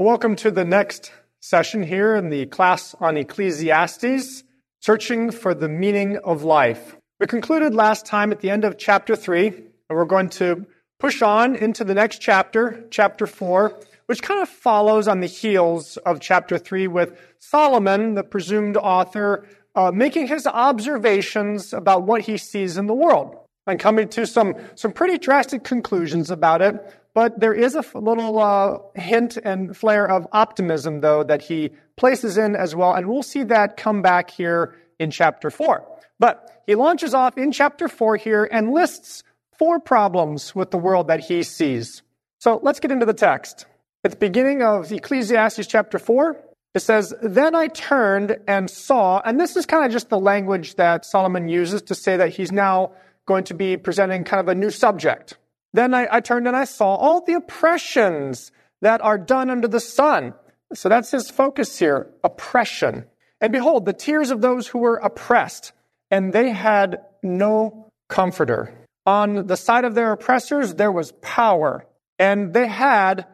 Welcome to the next session here in the class on Ecclesiastes, Searching for the Meaning of Life. We concluded last time at the end of chapter 3, and we're going to push on into the next chapter, chapter 4, which kind of follows on the heels of chapter 3 with Solomon, the presumed author, making his observations about what he sees in the world and coming to some pretty drastic conclusions about it. But there is a little hint and flare of optimism, though, that he places in as well. And we'll see that come back here in chapter 4. But he launches off in chapter 4 here and lists 4 problems with the world that he sees. So let's get into the text. At the beginning of Ecclesiastes chapter 4, it says, "Then I turned and saw," and this is kind of just the language that Solomon uses to say that he's now going to be presenting kind of a new subject. "Then I turned and I saw all the oppressions that are done under the sun." So that's his focus here, oppression. "And behold, the tears of those who were oppressed, and they had no comforter. On the side of their oppressors there was power, and they had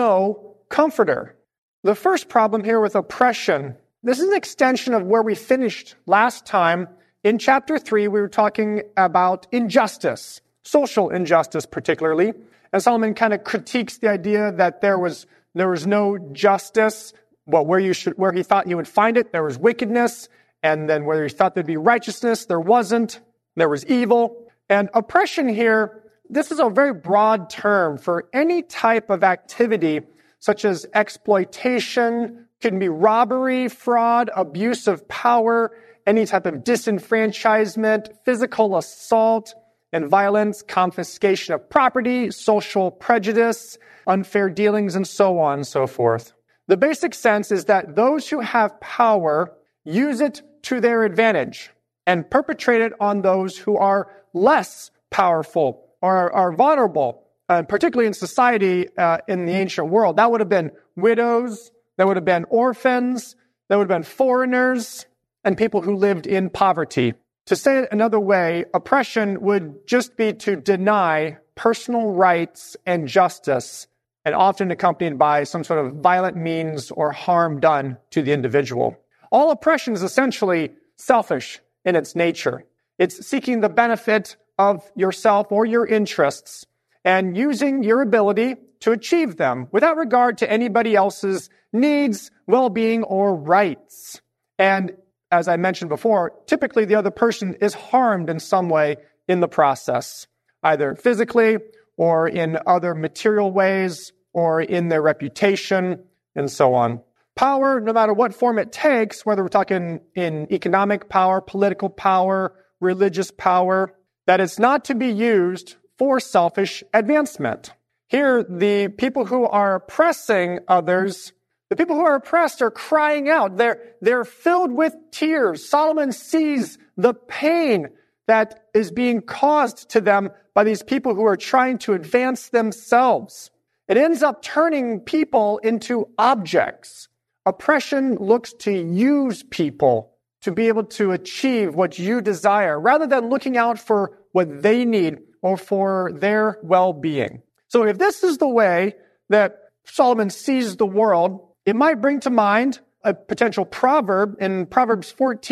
no comforter." The first problem here with oppression, this is an extension of where we finished last time. In chapter 3, we were talking about injustice. Social injustice particularly. And Solomon kind of critiques the idea that there was no justice, where he thought you would find it, there was wickedness, and then where he thought there'd be righteousness, there wasn't, there was evil. And oppression here, this is a very broad term for any type of activity such as exploitation, can be robbery, fraud, abuse of power, any type of disenfranchisement, physical assault, and violence, confiscation of property, social prejudice, unfair dealings, and so on and so forth. The basic sense is that those who have power use it to their advantage and perpetrate it on those who are less powerful or are vulnerable, particularly in society in the ancient world. That would have been widows, that would have been orphans, that would have been foreigners, and people who lived in poverty. To say it another way, oppression would just be to deny personal rights and justice, and often accompanied by some sort of violent means or harm done to the individual. All oppression is essentially selfish in its nature. It's seeking the benefit of yourself or your interests and using your ability to achieve them without regard to anybody else's needs, well-being, or rights. And as I mentioned before, typically the other person is harmed in some way in the process, either physically or in other material ways or in their reputation and so on. Power, no matter what form it takes, whether we're talking in economic power, political power, religious power, that it's not to be used for selfish advancement. Here, the people who are oppressing others, the people who are oppressed are crying out. They're filled with tears. Solomon sees the pain that is being caused to them by these people who are trying to advance themselves. It ends up turning people into objects. Oppression looks to use people to be able to achieve what you desire, rather than looking out for what they need or for their well-being. So if this is the way that Solomon sees the world, it might bring to mind a potential proverb. In Proverbs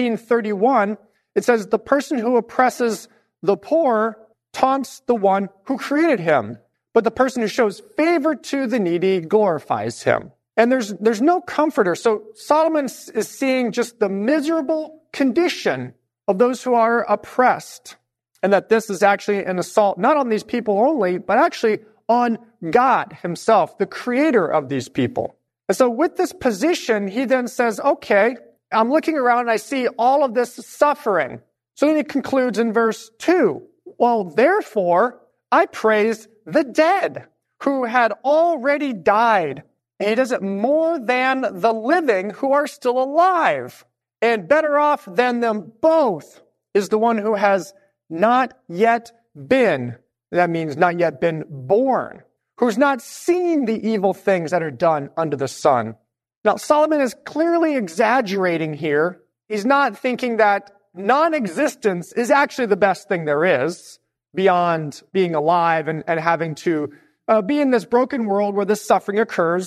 14:31, it says, "The person who oppresses the poor taunts the one who created him, but the person who shows favor to the needy glorifies him." And there's no comforter. So Solomon is seeing just the miserable condition of those who are oppressed, and that this is actually an assault not on these people only, but actually on God himself, the creator of these people. And so with this position, he then says, okay, I'm looking around and I see all of this suffering. So then he concludes in verse 2, "Well, therefore, I praise the dead who had already died." And he does it more than the living who are still alive. "And better off than them both is the one who has not yet been," that means not yet been born, "who's not seen the evil things that are done under the sun." Now, Solomon is clearly exaggerating here. He's not thinking that non-existence is actually the best thing there is, beyond being alive and having to be in this broken world where this suffering occurs.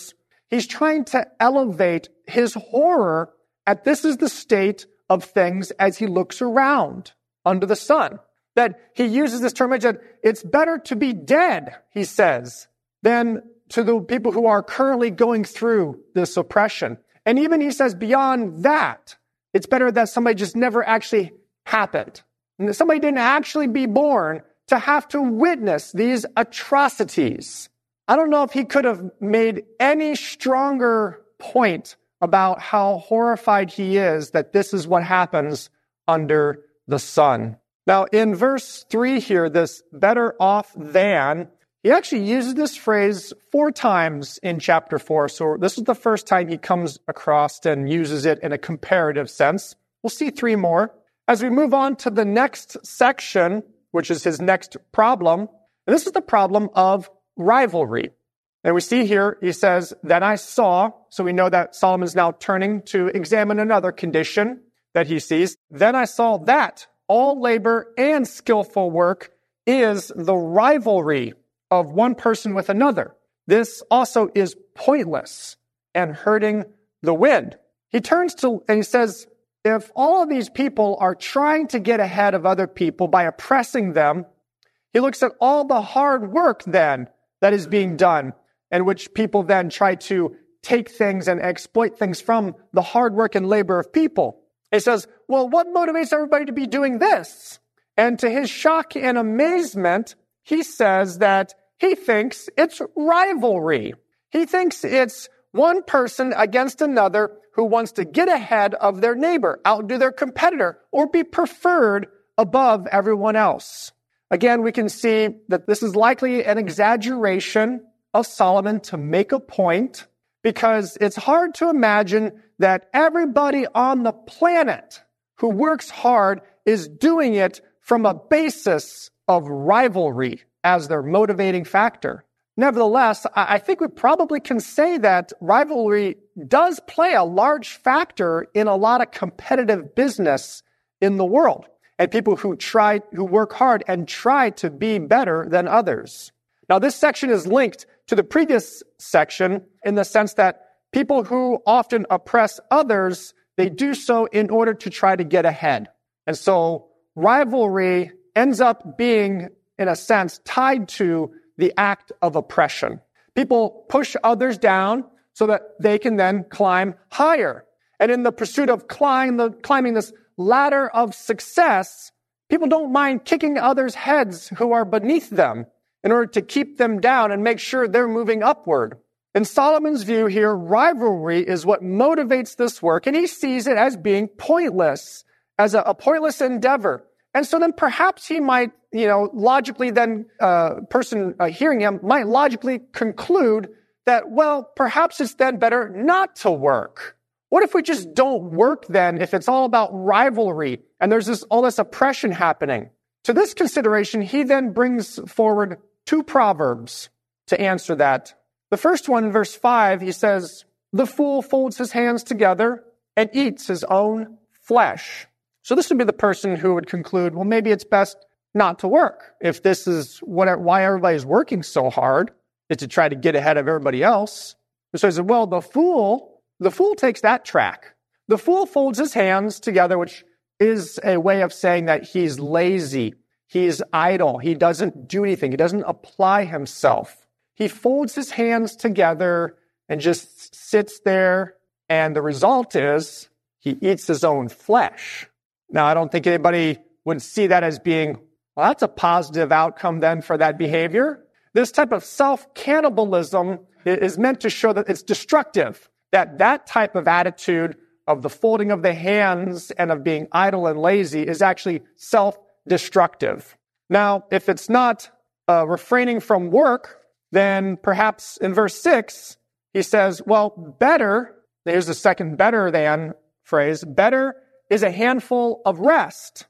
he's trying to elevate his horror at this is the state of things as he looks around under the sun. That he uses this term that it's better to be dead, he says, than to the people who are currently going through this oppression. And even he says beyond that, it's better that somebody just never actually happened. And that somebody didn't actually be born to have to witness these atrocities. I don't know if he could have made any stronger point about how horrified he is that this is what happens under the sun. Now, in verse 3 here, this better off than, he actually uses this phrase 4 times in chapter 4. So this is the first time he comes across and uses it in a comparative sense. We'll see 3 more. As we move on to the next section, which is his next problem, and this is the problem of rivalry. And we see here, he says, then I saw, so we know that Solomon's now turning to examine another condition that he sees. Then I saw that all labor and skillful work is the rivalry of one person with another. This also is pointless and hurting the wind. He turns to, and he says, if all of these people are trying to get ahead of other people by oppressing them, he looks at all the hard work then that is being done, in which people then try to take things and exploit things from the hard work and labor of people. He says, well, what motivates everybody to be doing this? And to his shock and amazement, he says that he thinks it's rivalry. He thinks it's one person against another who wants to get ahead of their neighbor, outdo their competitor, or be preferred above everyone else. Again, we can see that this is likely an exaggeration of Solomon to make a point, because it's hard to imagine that everybody on the planet who works hard is doing it from a basis of rivalry as their motivating factor. Nevertheless, I think we probably can say that rivalry does play a large factor in a lot of competitive business in the world, and people who work hard and try to be better than others. Now, this section is linked to the previous section in the sense that people who often oppress others, they do so in order to try to get ahead. And so rivalry ends up being, in a sense, tied to the act of oppression. People push others down so that they can then climb higher. And in the pursuit of climbing this ladder of success, people don't mind kicking others' heads who are beneath them in order to keep them down and make sure they're moving upward. In Solomon's view here, rivalry is what motivates this work, and he sees it as being pointless, as a pointless endeavor. And so then perhaps he might, logically then, person hearing him might logically conclude that, well, perhaps it's then better not to work. What if we just don't work then if it's all about rivalry and there's all this oppression happening? To this consideration, he then brings forward 2 proverbs to answer that. The first one, in verse 5, he says, the fool folds his hands together and eats his own flesh. So this would be the person who would conclude, well, maybe it's best not to work. If this is why everybody's working so hard, is to try to get ahead of everybody else. And so he said, well, the fool takes that track. The fool folds his hands together, which is a way of saying that he's lazy, he's idle, he doesn't do anything, he doesn't apply himself. He folds his hands together and just sits there, and the result is he eats his own flesh. Now, I don't think anybody would see that as being, well, that's a positive outcome then for that behavior. This type of self-cannibalism is meant to show that it's destructive, that type of attitude of the folding of the hands and of being idle and lazy is actually self-destructive. Now, if it's not refraining from work, then perhaps in verse 6, he says, well, better, here's the second better than phrase, better is a handful of rest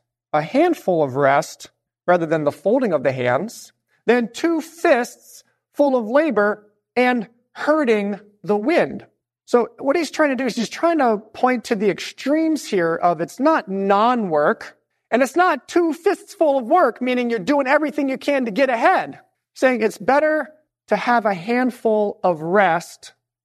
rather than the folding of the hands, than 2 fists full of labor and hurting the wind. So what he's trying to do is he's trying to point to the extremes here of it's not non-work, and it's not 2 fists full of work, meaning you're doing everything you can to get ahead. Saying it's better to have a handful of rest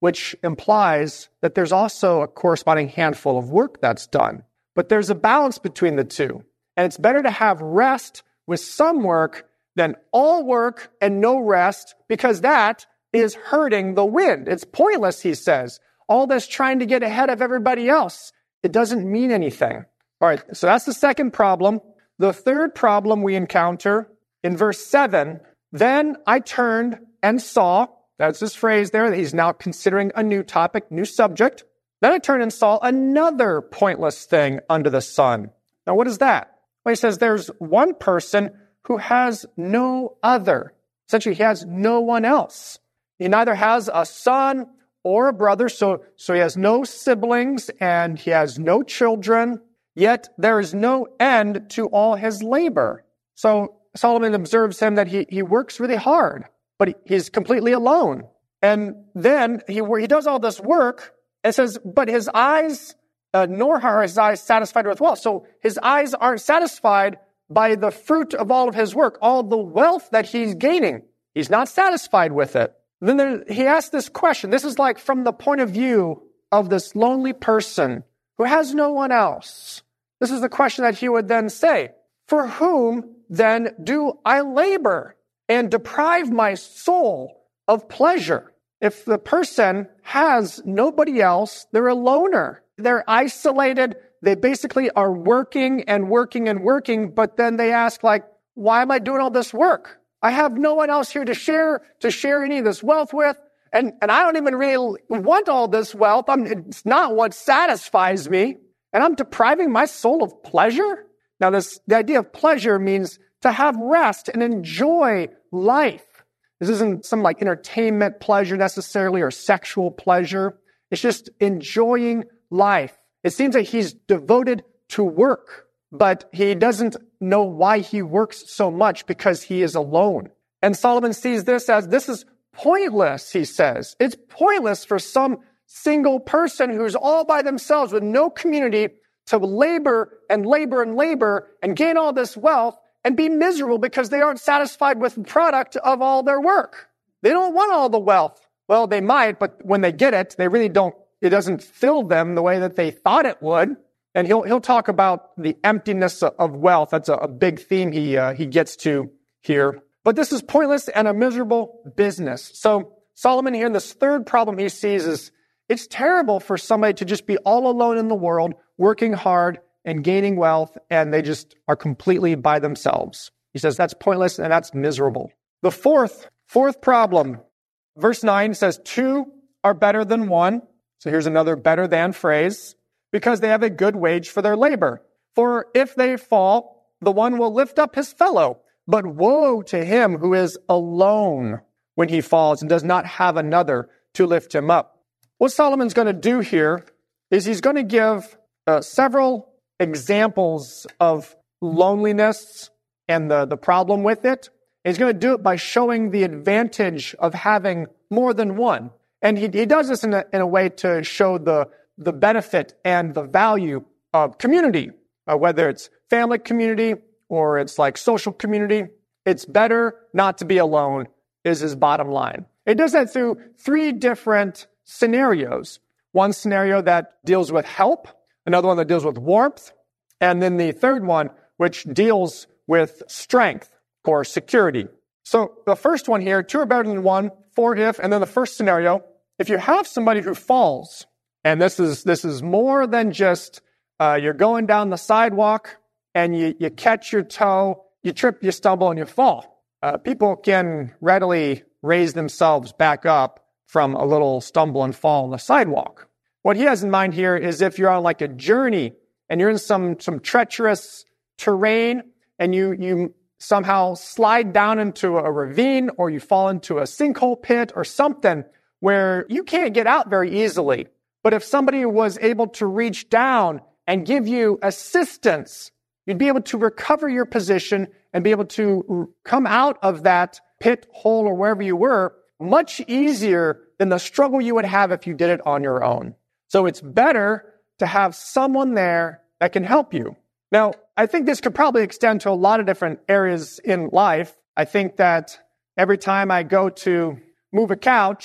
which implies that there's also a corresponding handful of work that's done. But there's a balance between the two. And it's better to have rest with some work than all work and no rest, because that is hurting the wind. It's pointless, he says. All this trying to get ahead of everybody else, it doesn't mean anything. All right, so that's the second problem. The third problem we encounter in verse 7, then I turned and saw, that's this phrase there, that he's now considering a new topic, new subject. Then I turned and saw another pointless thing under the sun. Now, what is that? Well, he says there's one person who has no other. Essentially, he has no one else. He neither has a son or a brother, so he has no siblings and he has no children, yet there is no end to all his labor. So Solomon observes him that he works really hard, but he's completely alone. And then he does all this work, and it says, but his eyes, nor are his eyes satisfied with wealth. So his eyes aren't satisfied by the fruit of all of his work, all the wealth that he's gaining. He's not satisfied with it. Then he asks this question. This is like from the point of view of this lonely person who has no one else. This is the question that he would then say, for whom then do I labor and deprive my soul of pleasure? If the person has nobody else, they're a loner. They're isolated. They basically are working and working and working, but then they ask, like, why am I doing all this work? I have no one else here to share any of this wealth with, and I don't even really want all this wealth. It's not what satisfies me, and I'm depriving my soul of pleasure? Now, the idea of pleasure means to have rest and enjoy life. This isn't some like entertainment pleasure necessarily or sexual pleasure. It's just enjoying life. It seems that he's devoted to work, but he doesn't know why he works so much because he is alone. And Solomon sees this is pointless, he says. It's pointless for some single person who's all by themselves with no community to labor and labor and labor and gain all this wealth and be miserable because they aren't satisfied with the product of all their work. They don't want all the wealth. Well, they might, but when they get it, they really don't. It doesn't fill them the way that they thought it would. And he'll talk about the emptiness of wealth. That's a big theme he gets to here. But this is pointless and a miserable business. So Solomon here, in this third problem he sees is it's terrible for somebody to just be all alone in the world, working hard and gaining wealth, and they just are completely by themselves. He says that's pointless and that's miserable. The fourth problem, verse 9 says, two are better than one. So here's another better than phrase, because they have a good wage for their labor. For if they fall, the one will lift up his fellow. But woe to him who is alone when he falls and does not have another to lift him up. What Solomon's going to do here is he's going to give several examples of loneliness and the problem with it. He's going to do it by showing the advantage of having more than one. And he does this in a way to show the benefit and the value of community, whether it's family community or it's like social community. It's better not to be alone is his bottom line. It does that through three different scenarios. One scenario that deals with help, another one that deals with warmth, and then the third one, which deals with strength or security. So the first one here, two are better than one, for if, and then the first scenario, if you have somebody who falls, and this is more than just you're going down the sidewalk and you catch your toe, you trip, you stumble, and you fall. People can readily raise themselves back up from a little stumble and fall on the sidewalk. What he has in mind here is if you're on like a journey and you're in some treacherous terrain and you somehow slide down into a ravine or you fall into a sinkhole pit or something where you can't get out very easily. But if somebody was able to reach down and give you assistance, you'd be able to recover your position and be able to come out of that pit, hole, or wherever you were much easier than the struggle you would have if you did it on your own. So it's better to have someone there that can help you. Now, I think this could probably extend to a lot of different areas in life. I think that every time I go to move a couch,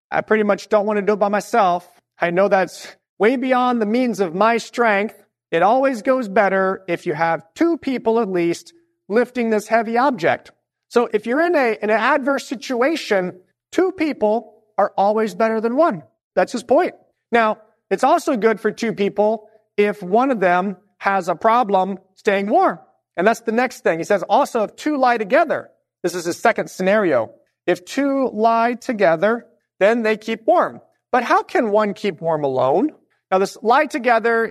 I pretty much don't want to do it by myself. I know that's way beyond the means of my strength. It always goes better if you have two people at least lifting this heavy object. So if you're in an adverse situation, two people are always better than one. That's his point. Now, it's also good for two people if one of them has a problem staying warm. And that's the next thing. He says also if two lie together. This is his second scenario. If two lie together, then they keep warm. But how can one keep warm alone? Now, this lie together,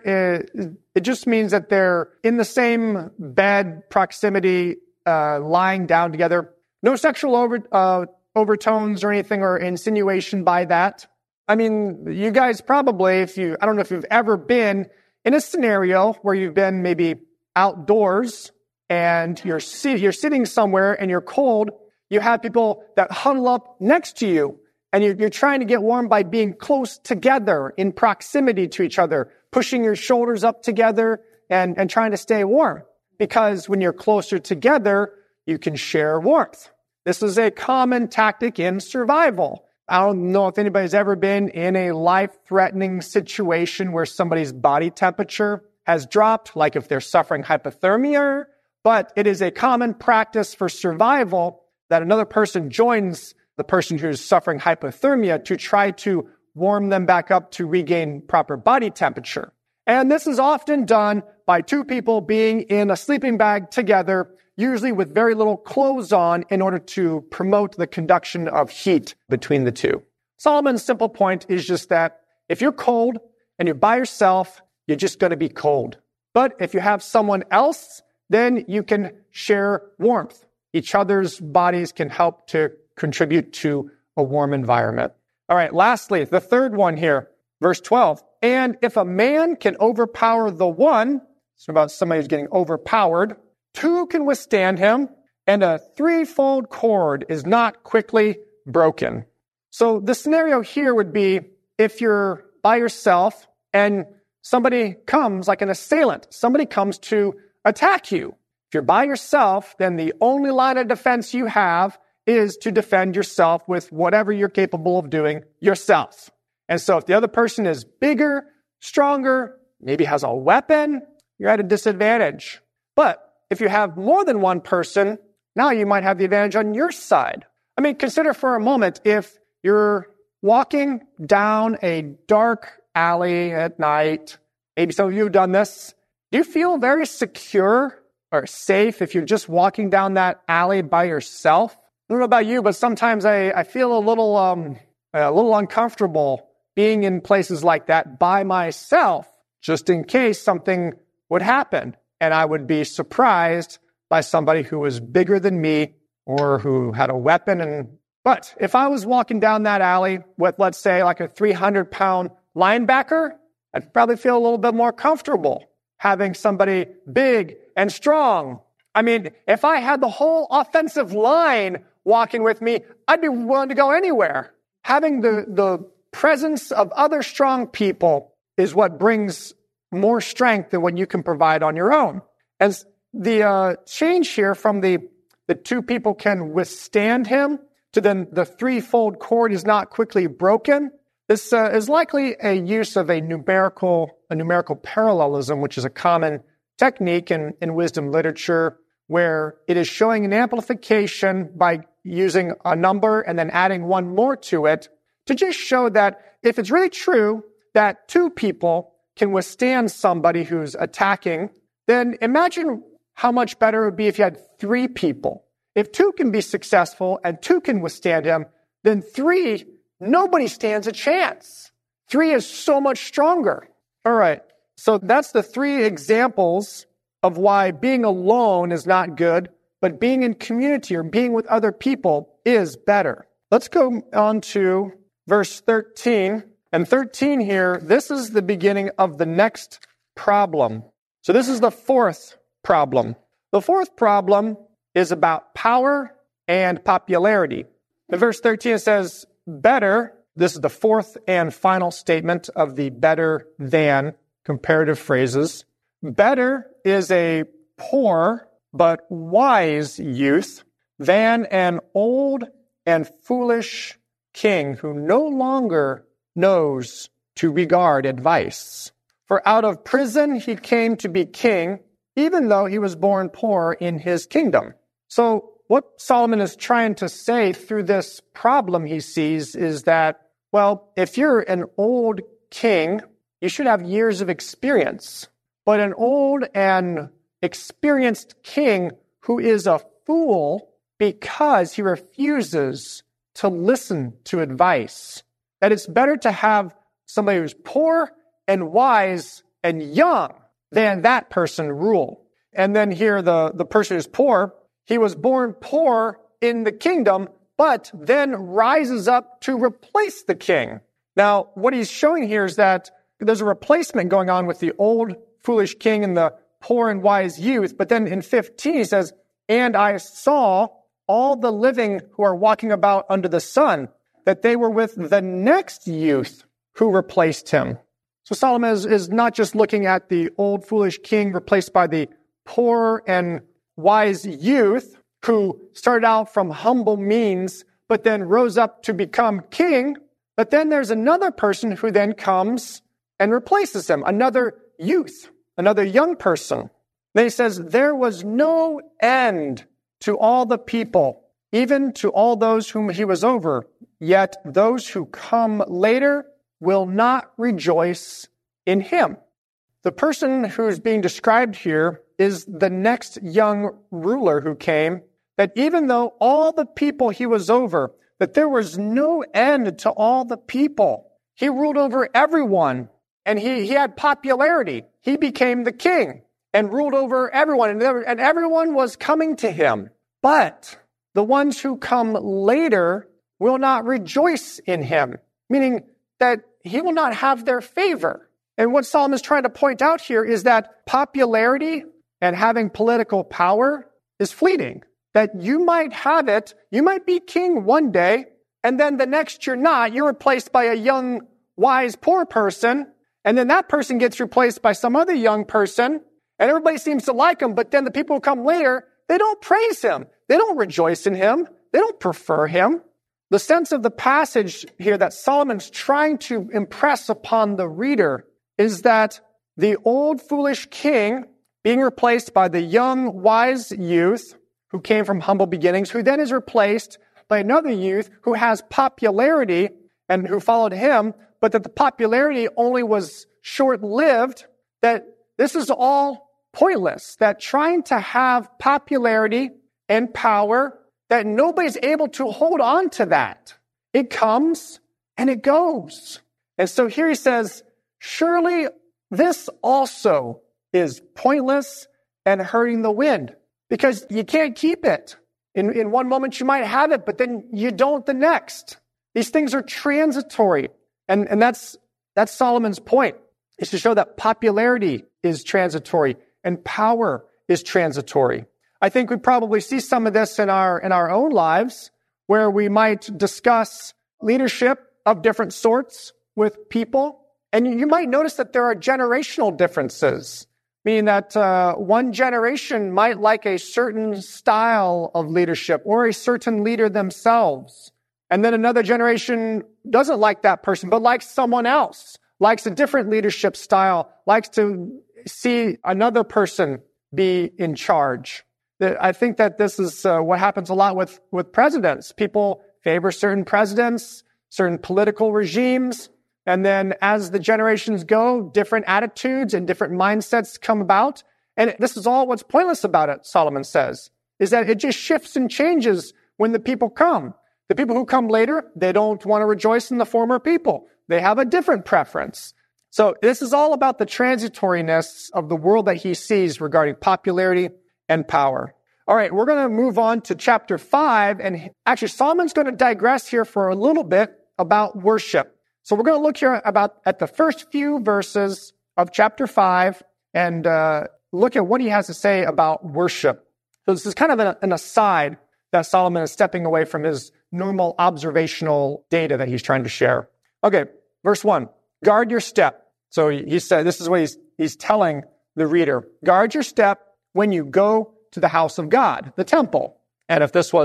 it just means that they're in the same bed proximity, lying down together. No sexual overtones or anything or insinuation by that. I mean, you guys probably, I don't know if you've ever been in a scenario where you've been maybe outdoors and you're sitting somewhere and you're cold. You have people that huddle up next to you and you're trying to get warm by being close together in proximity to each other, pushing your shoulders up together and trying to stay warm. Because when you're closer together, you can share warmth. This is a common tactic in survival. I don't know if anybody's ever been in a life-threatening situation where somebody's body temperature has dropped, like if they're suffering hypothermia, but it is a common practice for survival that another person joins the person who's suffering hypothermia to try to warm them back up to regain proper body temperature. And this is often done by two people being in a sleeping bag together, usually with very little clothes on in order to promote the conduction of heat between the two. Solomon's simple point is just that if you're cold and you're by yourself, you're just going to be cold. But if you have someone else, then you can share warmth. Each other's bodies can help to contribute to a warm environment. All right, lastly, the third one here, verse 12. And if a man can overpower the one, it's about somebody who's getting overpowered, two can withstand him, and a threefold cord is not quickly broken. So the scenario here would be if you're by yourself and somebody comes, like an assailant, somebody comes to attack you. If you're by yourself, then the only line of defense you have is to defend yourself with whatever you're capable of doing yourself. And so if the other person is bigger, stronger, maybe has a weapon, you're at a disadvantage. But if you have more than one person, now you might have the advantage on your side. I mean, consider for a moment if you're walking down a dark alley at night, maybe some of you have done this. Do you feel very secure or safe if you're just walking down that alley by yourself? I don't know about you, but sometimes I feel a little uncomfortable being in places like that by myself, just in case something would happen. And I would be surprised by somebody who was bigger than me or who had a weapon. But if I was walking down that alley with, let's say, like a 300-pound linebacker, I'd probably feel a little bit more comfortable having somebody big and strong. I mean, if I had the whole offensive line walking with me, I'd be willing to go anywhere. Having the presence of other strong people is what brings more strength than what you can provide on your own. As the change here from the two people can withstand him to then the threefold cord is not quickly broken, this is likely a use of a numerical parallelism, which is a common technique in wisdom literature, where it is showing an amplification by using a number and then adding one more to it to just show that if it's really true that two people can withstand somebody who's attacking, then imagine how much better it would be if you had three people. If two can be successful and two can withstand him, then three, nobody stands a chance. Three is so much stronger. All right, so that's the three examples of why being alone is not good, but being in community or being with other people is better. Let's go on to verse 13. And 13 here, this is the beginning of the next problem. So this is the fourth problem. The fourth problem is about power and popularity. In verse 13 it says, better, this is the fourth and final statement of the better than comparative phrases. Better is a poor but wise youth than an old and foolish king who no longer knows to regard advice. For out of prison he came to be king, even though he was born poor in his kingdom. So what Solomon is trying to say through this problem he sees is that, well, if you're an old king, you should have years of experience. But an old and experienced king who is a fool because he refuses to listen to advice, that it's better to have somebody who's poor and wise and young than that person rule. And then here the person who's poor, he was born poor in the kingdom, but then rises up to replace the king. Now, what he's showing here is that there's a replacement going on with the old foolish king and the poor and wise youth. But then in 15, he says, and I saw all the living who are walking about under the sun, that they were with the next youth who replaced him. So Solomon is not just looking at the old foolish king replaced by the poor and wise youth who started out from humble means, but then rose up to become king. But then there's another person who then comes and replaces him, another youth, another young person. Then he says, there was no end to all the people, even to all those whom he was over. Yet those who come later will not rejoice in him. The person who's being described here is the next young ruler who came, that even though all the people he was over, that there was no end to all the people. He ruled over everyone, and he had popularity. He became the king and ruled over everyone, and everyone was coming to him. But the ones who come later will not rejoice in him, meaning that he will not have their favor. And what Solomon is trying to point out here is that popularity and having political power is fleeting. That you might have it, you might be king one day, and then the next you're not. You're replaced by a young, wise, poor person, and then that person gets replaced by some other young person, and everybody seems to like him, but then the people who come later, they don't praise him. They don't rejoice in him. They don't prefer him. The sense of the passage here that Solomon's trying to impress upon the reader is that the old foolish king being replaced by the young wise youth who came from humble beginnings, who then is replaced by another youth who has popularity and who followed him, but that the popularity only was short-lived, that this is all pointless, that trying to have popularity and power, that nobody's able to hold on to that. It comes and it goes. And so here he says, surely this also is pointless and hurting the wind, because you can't keep it. In one moment you might have it, but then you don't the next. These things are transitory. And that's Solomon's point, is to show that popularity is transitory and power is transitory. I think we probably see some of this in our own lives, where we might discuss leadership of different sorts with people. And you might notice that there are generational differences, meaning that one generation might like a certain style of leadership or a certain leader themselves. And then another generation doesn't like that person, but likes someone else, likes a different leadership style, likes to see another person be in charge. I think that this is what happens a lot with presidents. People favor certain presidents, certain political regimes, and then as the generations go, different attitudes and different mindsets come about. And this is all what's pointless about it, Solomon says, is that it just shifts and changes when the people come. The people who come later, they don't want to rejoice in the former people. They have a different preference. So this is all about the transitoriness of the world that he sees regarding popularity and power. All right, we're going to move on to chapter 5. And actually, Solomon's going to digress here for a little bit about worship. So we're going to look here at the first few verses of chapter 5 and look at what he has to say about worship. So this is kind of an aside that Solomon is stepping away from his normal observational data that he's trying to share. Okay, verse 1, guard your step. So he said, this is what he's telling the reader. Guard your step when you go to the house of God, the temple. And if this was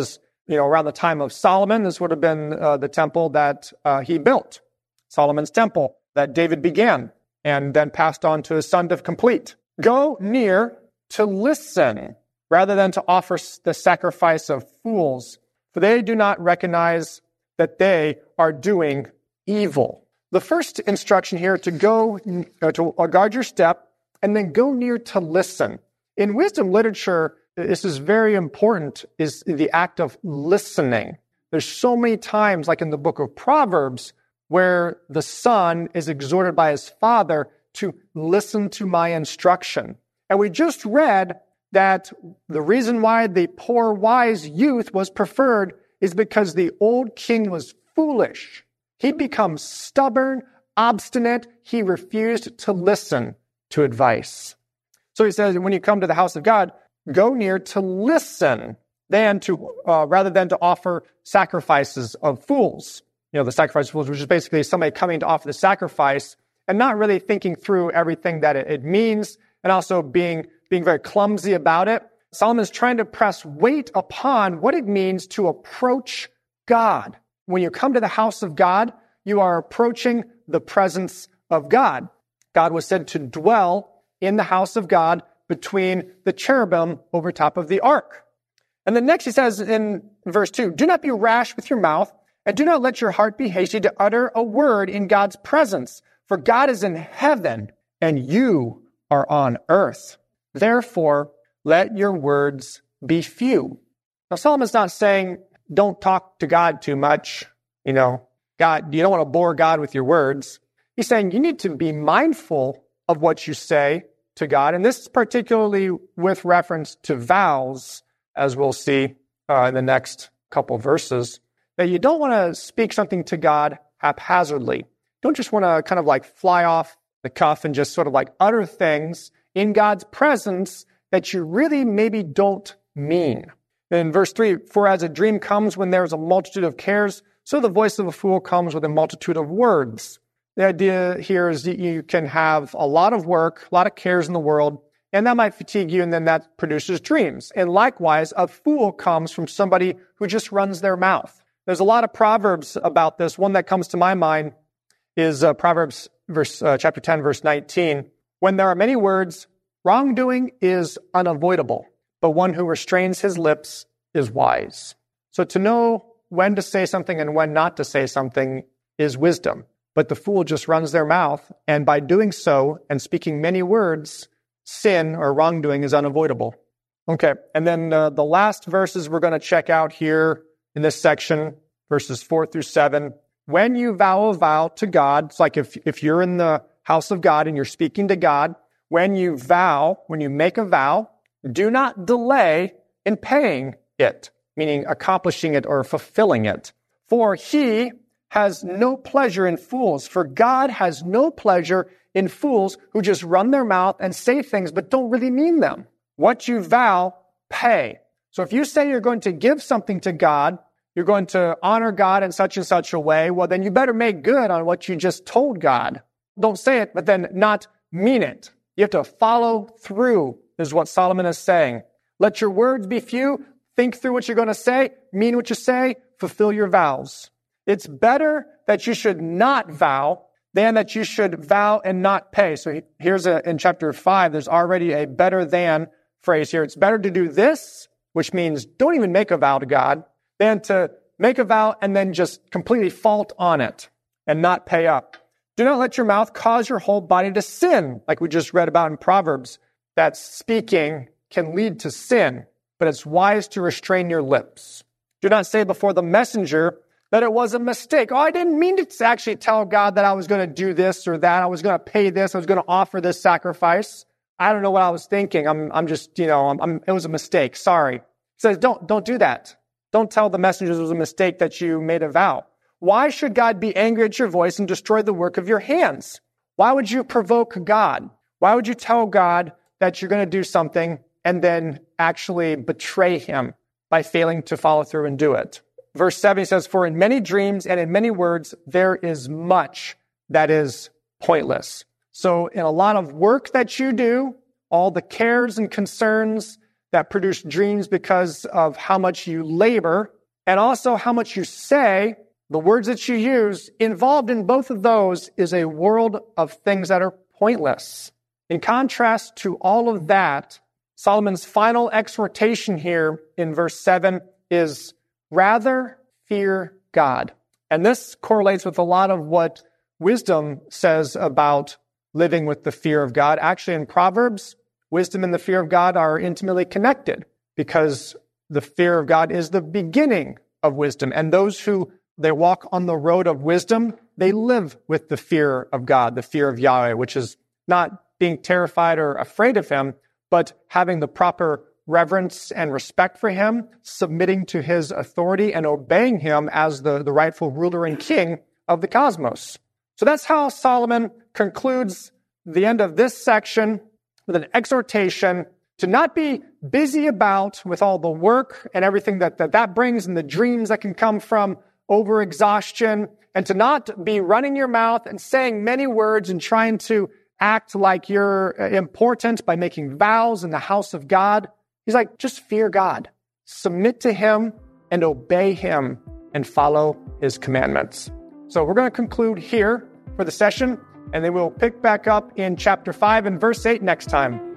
around the time of Solomon. This would have been the temple that he built, Solomon's temple that David began and then passed on to his son to complete. Go near to listen rather than to offer the sacrifice of fools, for they do not recognize that they are doing evil. The first instruction here to go to guard your step and then go near to listen. In wisdom literature, this is very important, is the act of listening. There's so many times, like in the book of Proverbs, where the son is exhorted by his father to listen to my instruction. And we just read that the reason why the poor wise youth was preferred is because the old king was foolish. He becomes stubborn, obstinate. He refused to listen to advice. So he says, when you come to the house of God, go near to listen rather than to offer sacrifices of fools. The sacrifice of fools, which is basically somebody coming to offer the sacrifice and not really thinking through everything that it means, and also being very clumsy about it. Solomon is trying to press weight upon what it means to approach God. When you come to the house of God, you are approaching the presence of God. God was said to dwell in the house of God between the cherubim over top of the ark. And then next he says in verse 2, do not be rash with your mouth, and do not let your heart be hasty to utter a word in God's presence. For God is in heaven, and you are on earth. Therefore, let your words be few. Now, Solomon's not saying don't talk to God too much. God, you don't want to bore God with your words. He's saying you need to be mindful of what you say to God. And this is particularly with reference to vows, as we'll see in the next couple verses, that you don't want to speak something to God haphazardly. Don't just want to kind of like fly off the cuff and just sort of like utter things in God's presence that you really maybe don't mean. In verse 3, for as a dream comes when there is a multitude of cares, so the voice of a fool comes with a multitude of words. The idea here is that you can have a lot of work, a lot of cares in the world, and that might fatigue you, and then that produces dreams. And likewise, a fool comes from somebody who just runs their mouth. There's a lot of proverbs about this. One that comes to my mind is Proverbs chapter 10, verse 19. When there are many words, wrongdoing is unavoidable, but one who restrains his lips is wise. So to know when to say something and when not to say something is wisdom. But the fool just runs their mouth, and by doing so and speaking many words, sin or wrongdoing is unavoidable. Okay, and then the last verses we're going to check out here in this section, verses 4 through 7. When you vow a vow to God, it's like if you're in the house of God and you're speaking to God, when you make a vow, do not delay in paying it, meaning accomplishing it or fulfilling it. For he has no pleasure in fools, for God has no pleasure in fools who just run their mouth and say things but don't really mean them. What you vow, pay. So if you say you're going to give something to God, you're going to honor God in such and such a way, well, then you better make good on what you just told God. Don't say it, but then not mean it. You have to follow through, is what Solomon is saying. Let your words be few. Think through what you're going to say. Mean what you say. Fulfill your vows. It's better that you should not vow than that you should vow and not pay. So here's in chapter 5, there's already a better than phrase here. It's better to do this, which means don't even make a vow to God, than to make a vow and then just completely fault on it and not pay up. Do not let your mouth cause your whole body to sin, like we just read about in Proverbs, that speaking can lead to sin, but it's wise to restrain your lips. Do not say before the messenger that it was a mistake. Oh, I didn't mean to actually tell God that I was going to do this or that. I was going to pay this. I was going to offer this sacrifice. I don't know what I was thinking. It was a mistake. Sorry. He says, don't do that. Don't tell the messengers it was a mistake that you made a vow. Why should God be angry at your voice and destroy the work of your hands? Why would you provoke God? Why would you tell God that you're going to do something and then actually betray him by failing to follow through and do it? Verse 7 says, for in many dreams and in many words, there is much that is pointless. So in a lot of work that you do, all the cares and concerns that produce dreams because of how much you labor and also how much you say, the words that you use, involved in both of those is a world of things that are pointless. In contrast to all of that, Solomon's final exhortation here in verse 7 is rather fear God. And this correlates with a lot of what wisdom says about living with the fear of God. Actually, in Proverbs, wisdom and the fear of God are intimately connected because the fear of God is the beginning of wisdom. And those who they walk on the road of wisdom, they live with the fear of God, the fear of Yahweh, which is not being terrified or afraid of him, but having the proper reverence and respect for him, submitting to his authority and obeying him as the rightful ruler and king of the cosmos. So that's how Solomon concludes the end of this section with an exhortation to not be busy about with all the work and everything that brings and the dreams that can come from overexhaustion, and to not be running your mouth and saying many words and trying to act like you're important by making vows in the house of God. He's like, just fear God, submit to him and obey him and follow his commandments. So we're going to conclude here for the session, and then we'll pick back up in chapter 5 and verse 8 next time.